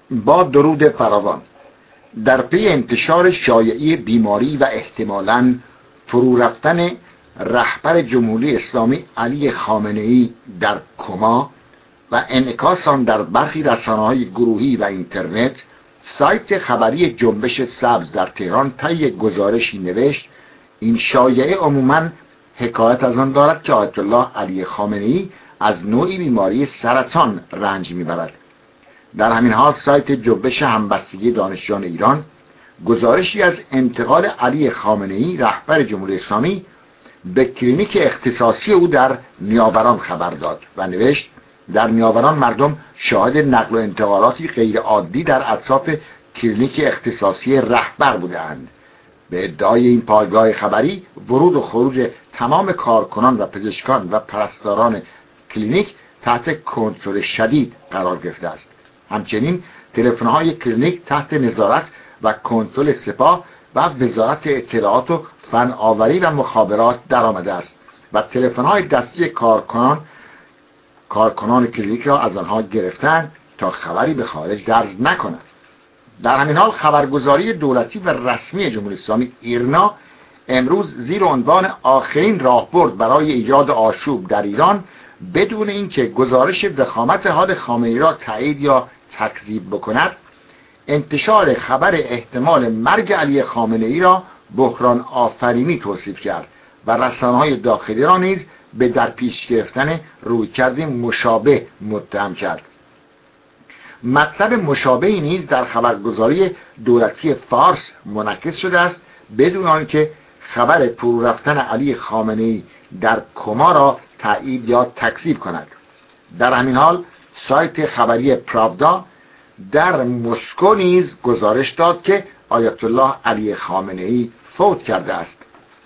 با درود فراوان. در پی انتشار شایعی بیماری و احتمالاً فرو رفتن رهبر جمهوری اسلامی علی خامنه‌ای در کما و انعکاس آن در برخی رسانه‌های گروهی و اینترنت، سایت خبری جنبش سبز در تهران طی گزارشی نوشت این شایعه عموماً حکایت از آن دارد که آیت الله علی خامنه‌ای از نوعی بیماری سرطان رنج می‌برد. در همین حال سایت جنبش همبستگی دانشجویان ایران گزارشی از انتقال علی خامنه‌ای رهبر جمهوری اسلامی به کلینیک اختصاصی او در نیاوران خبر داد و نوشت در نیاوران مردم شاهد نقل و انتقالاتی غیر عادی در اطراف کلینیک اختصاصی رهبر بودند. به ادعای این پایگاه خبری ورود و خروج تمام کارکنان و پزشکان و پرستاران کلینیک تحت کنترل شدید قرار گرفته است. همچنین تلفن‌های کلینیک تحت نظارت و کنترل سپاه و وزارت اطلاعات و فناوری و مخابرات درآمده است و تلفن‌های دستی کارکنان کلینیک را از آنها گرفتند تا خبری به خارج درز نکند. در همین حال خبرگزاری دولتی و رسمی جمهوری اسلامی ایرنا امروز زیر عنوان آخرین راهبرد برای ایجاد آشوب در ایران بدون اینکه گزارش ضخامت حال خامنه‌ای را تایید یا تکذیب بکند، انتشار خبر احتمال مرگ علی خامنه‌ای را بحران آفرینی توصیف کرد و رسانه‌های داخلی را نیز به در پیش گرفتن رویکرد مشابه متهم کرد. مطلب مشابهی نیز در خبرگزاری دولتی فارس منعکس شده است بدون آنکه خبر فرو رفتن علی خامنه‌ای در کما را تایید یا تکذیب کند. در همین حال سایت خبری پراودا در مسکو نیز گزارش داد که آیت الله علی خامنه‌ای فوت کرده است.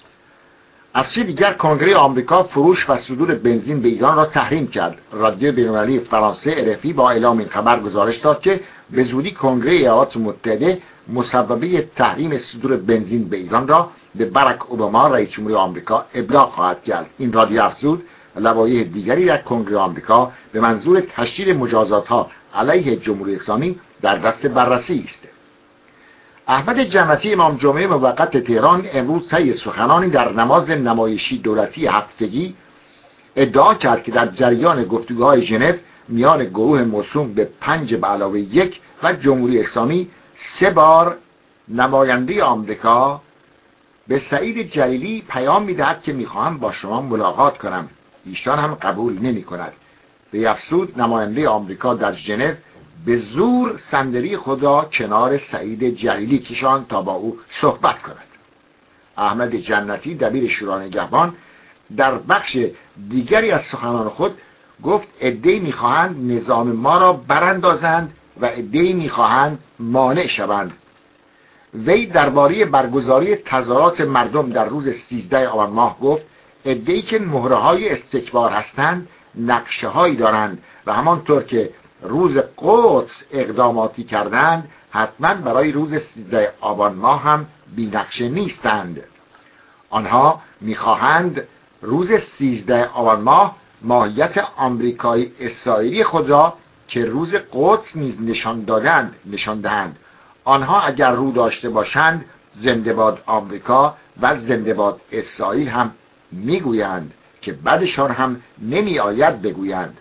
از سوی دیگر کنگره آمریکا فروش و صدور بنزین به ایران را تحریم کرد. رادیو بین‌المللی فرانسه RFI با اعلام این خبر گزارش داد که به زودی کنگره ایالات متحده مسببه تحریم صدور بنزین به ایران را به باراک اوباما رئیس جمهور آمریکا ابلاغ خواهد کرد. این رادیو افزود لوایح دیگری در کنگره آمریکا به منظور تشدید مجازات‌ها علیه جمهوری اسلامی در دست بررسی است. احمد جنتی امام جمعه موقت تهران امروز طی سخنانی در نماز نمایشی دولتی هفتگی ادعا کرد که در جریان گفتگوهای ژنو میان گروه موسوم به 5+1 و جمهوری اسلامی 3 بار نماینده آمریکا به سعید جلیلی پیام میدهد که میخواهم با شما ملاقات کنم. ایشان هم قبول نمی کند. به افسود نماینده آمریکا در ژنو به زور صندلی خود را کنار سعید جلیلی کشاند تا با او صحبت کند. احمد جنتی دبیر شورای نگهبان در بخش دیگری از سخنان خود گفت عده‌ای می‌خواهند نظام ما را براندازند و عده‌ای می‌خواهند مانع شوند. وی درباره برگزاری تظاهرات مردم در روز 13 آبان ماه گفت عده‌ای که مهره‌های استکبار هستند نقشه‌هایی دارند و همانطور که روز قدس اقداماتی کردند حتما برای روز 13 آبان ماه هم بی‌نقشه نیستند. آنها می‌خواهند روز 13 آبان ماه ماهیت آمریکایی اسرائیلی خود را که روز قدس نیز نشان دهند. آنها اگر رو داشته باشند زنده باد آمریکا و زنده باد اسرائیل هم میگویند که بعدشان هم نمی آید بگویند.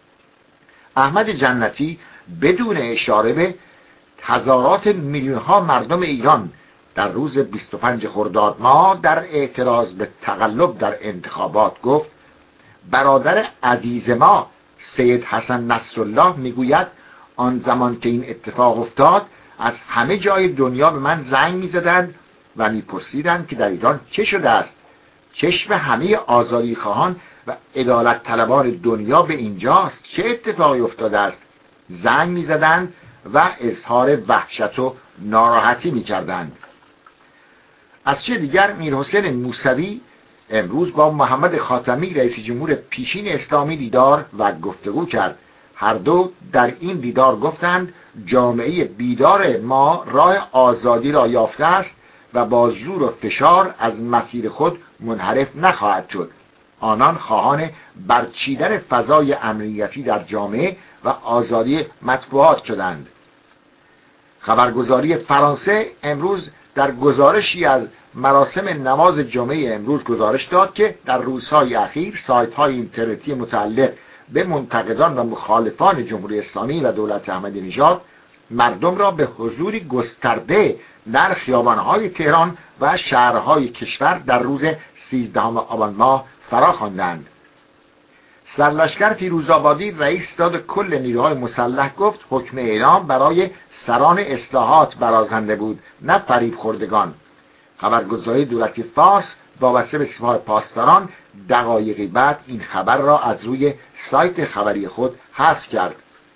احمد جنتی بدون اشاره به هزارات میلیون ها مردم ایران در روز 25 خرداد ماه در اعتراض به تقلب در انتخابات گفت برادر عزیز ما سید حسن نصرالله میگوید آن زمان که این اتفاق افتاد از همه جای دنیا به من زنگ میزدند و میپرسیدند که در ایران چه شده است. چشم همه آزادی خواهان و عدالت طلبان دنیا به اینجاست. چه اتفاقی افتاده است؟ زنگ میزدند و اظهار وحشت و ناراحتی میکردند. از چه دیگر میرحسین موسوی امروز با محمد خاتمی رئیس جمهور پیشین اسلامی دیدار و گفتگو کرد. هر دو در این دیدار گفتند جامعه بیدار ما راه آزادی را یافته است و با زور و فشار از مسیر خود منحرف نخواهد شد. آنان خواهان برچیدن فضای امنیتی در جامعه و آزادی مطبوعات شدند. خبرگزاری فرانسه امروز در گزارشی از مراسم نماز جمعه امروز گزارش داد که در روزهای اخیر سایت‌های اینترنتی متعلق به منتقدان و مخالفان جمهوری اسلامی و دولت احمدی نژاد مردم را به حضوری گسترده در خیابان‌های تهران و شهرهای کشور در روز 13 آبان ماه فراخواندند. سرلشکر فیروزآبادی رئیس ستاد کل نیروهای مسلح گفت حکم اعدام برای سران اصلاحات برازنده بود، نه فریب خوردگان. خبرگزاری دولتی فارس وابسته به سپاه پاسداران دقایقی بعد این خبر را از روی سایت خبری خود حذف کرد.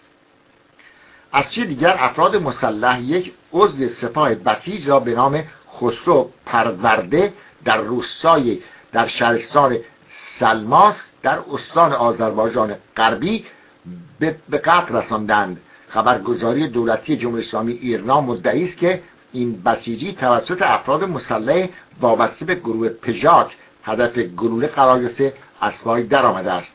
از سوی دیگر افراد مسلح یک عضو سپاه بسیج را به نام خسرو پرورده در روستای در شهرستان سلماس در استان آذربایجان غربی به قتل رساندند. خبرگزاری دولتی جمهوری اسلامی ایرنا مدعی است که این بسیجی توسط افراد مسلح وابسته به گروه پژاک هدف گلوله قرار گرفته از پای درآمده است.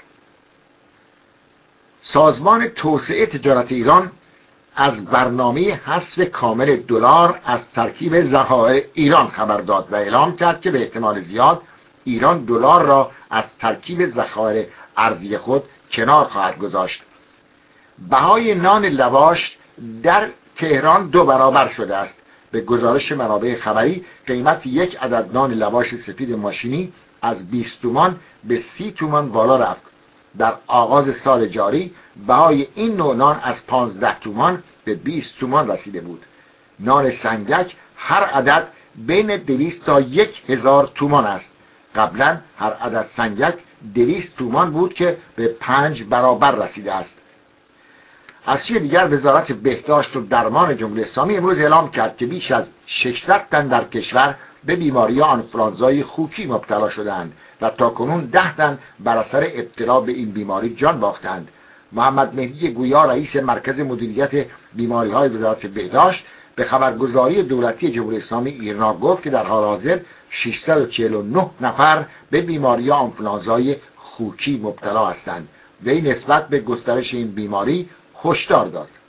سازمان توسعه تجارت ایران از برنامه حذف کامل دلار از ترکیب ذخایر ایران خبر داد و اعلام کرد که به احتمال زیاد ایران دلار را از ترکیب ذخایر ارزی خود کنار خواهد گذاشت. بهای نان لواش در تهران 2 برابر شده است. به گزارش منابع خبری قیمت یک عدد نان لواش سفید ماشینی از 20 تومان به 30 تومان بالا رفت. در آغاز سال جاری بهای این نوع نان از 15 تومان به 20 تومان رسیده بود. نان سنگک هر عدد بین 200 تا 1000 تومان است. قبلا هر عدد سنگک 200 تومان بود که به 5 برابر رسیده است. از سوی دیگر وزارت بهداشت و درمان جمهوری اسلامی امروز اعلام کرد که بیش از 600 تن در کشور به بیماری آنفولانزای خوکی مبتلا شدند و تاکنون 10 تن بر اثر ابتلا به این بیماری جان باختند. محمد مهدی گویا رئیس مرکز مدیریت بیماری‌های وزارت بهداشت به خبرگزاری دولتی جمهوری اسلامی ایران گفت که در حال حاضر 649 نفر به بیماری آنفولانزای خوکی مبتلا هستند. وی نسبت به گسترش این بیماری هشدار داد.